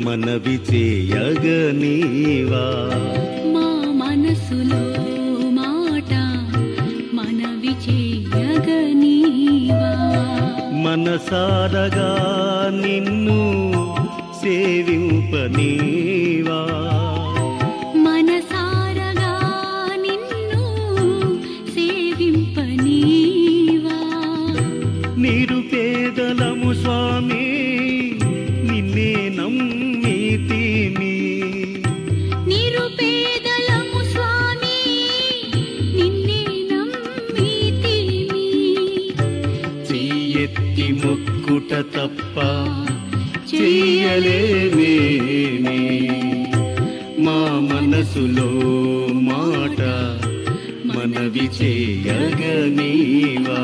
మనవి చేయగనీవా మా మనసులో మాట మనవి చేయగనీవా మనసారగా నిన్ను సేవింపనీవా మనసారగా నిన్ను సేవింపనీవా నిరుపేదలము స్వామి నిన్నే నమ్మితిమి నిరుపేదలము స్వామి నిన్నే నమ్మితిమి చెయ్యెత్తి మొక్కుట తప్ప చెయ్యలేమేమి మా మనసులో మాట మనవి చేయగనీవా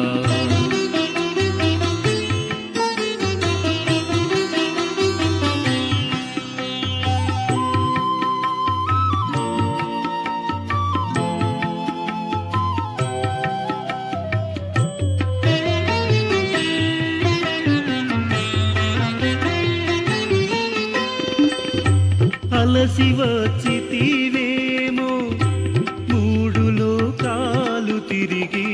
అలసి వచ్చితివేమో మూడు లోకాలు తిరిగి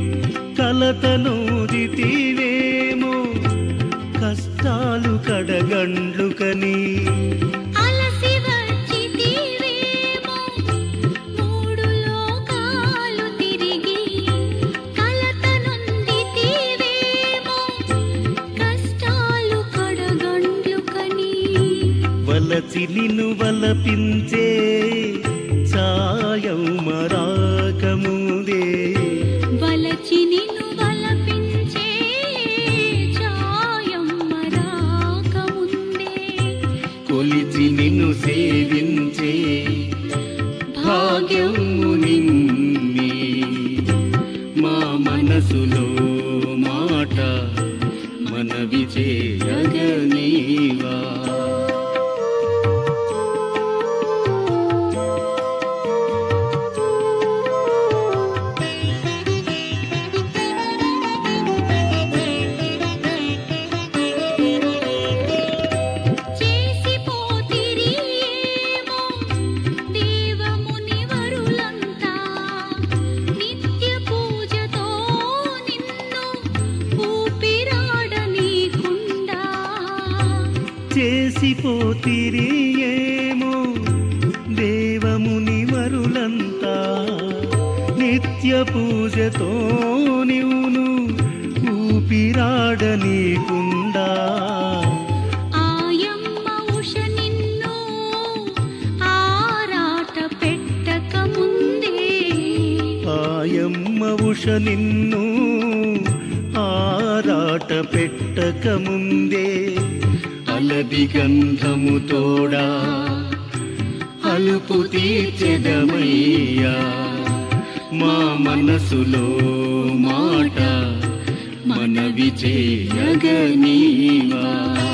కలతనోదితివేమో కష్టాలు కడగండ్లు కని అలసి వచ్చితివేమో మూడు లోకాలు తిరిగి కలతనొందితివేమో కష్టాలు కడగండ్లు కని వలచి నిన్ను వలపించే ఛాయం మరాకముదే వలచి నిన్ను వలపించే ఛాయం మరాకముందే కొలిచి నిన్ను సేవించే భాగ్యము నిమ్మి మా మనసులో మాట మనవి చేయగనీవా చేసిపోతిరియేమో దేవమునివరులంతా నిత్య పూజతో నిన్ను ఊపిరాడనీకుండా చేసిపోతిరియేమో దేవమునివరులంతా నిత్య పూజతో నీవును ఊపిరాడనీకుండా ఆయమ్మ ఉష నిన్ను ఆరాట పెట్టకముందే ఆయమ్మ ఉష నిన్ను ఆరాట పెట్టకముందే అలది గంధము తోడా అలుపు తీర్చెదమయ్యా మా మనసులో మాట మనవి చేయగనీవా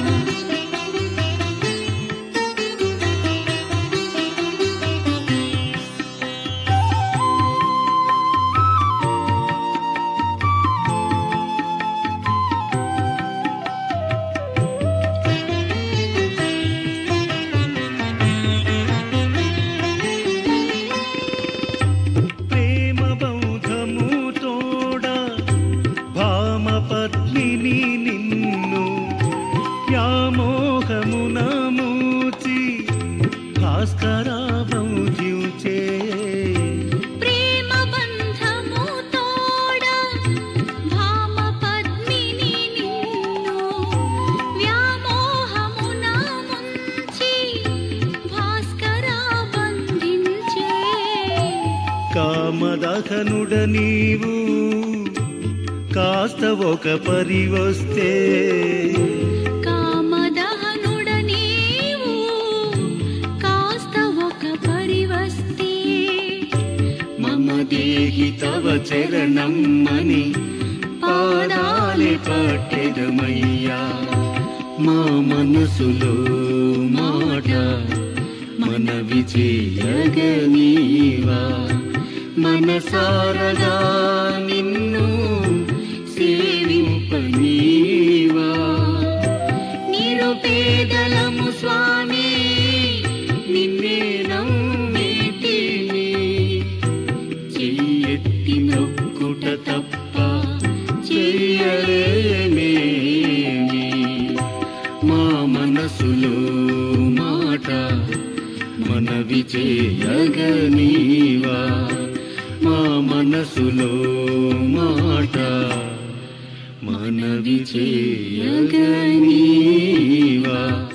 ప్రేమ బౌధము తోడా భామ పద్మిని నిన్ను వ్యామోహమున మూచి భాస్కరాభౌజ్యుచే ప్రేమ బంధము తోడా భామ పద్మిని నిన్ను వ్యామోహమున ముంచి భాస్కరా బంధించే కామదహనుడ నీవు కాస్త ఒక పరివస్తే కామదహనుడ నీవు కాస్త ఒక పరివస్తే మమ దేహి తవ చరణమ్మని పాదాలే పట్టెదమయ్యా మా మనసులో మాట మనవి చేయగనీవా మనసారగా నిన్ను సేవింపనీవా నిరుపేదలము స్వామి చెయ్యెత్తి నొక్కుట తప్ప చెయ్యలేమేమి. మా మనసులో మాట మనవి చేయగనీవా, మా మనసులో మాట మనవి చేయగనీవా.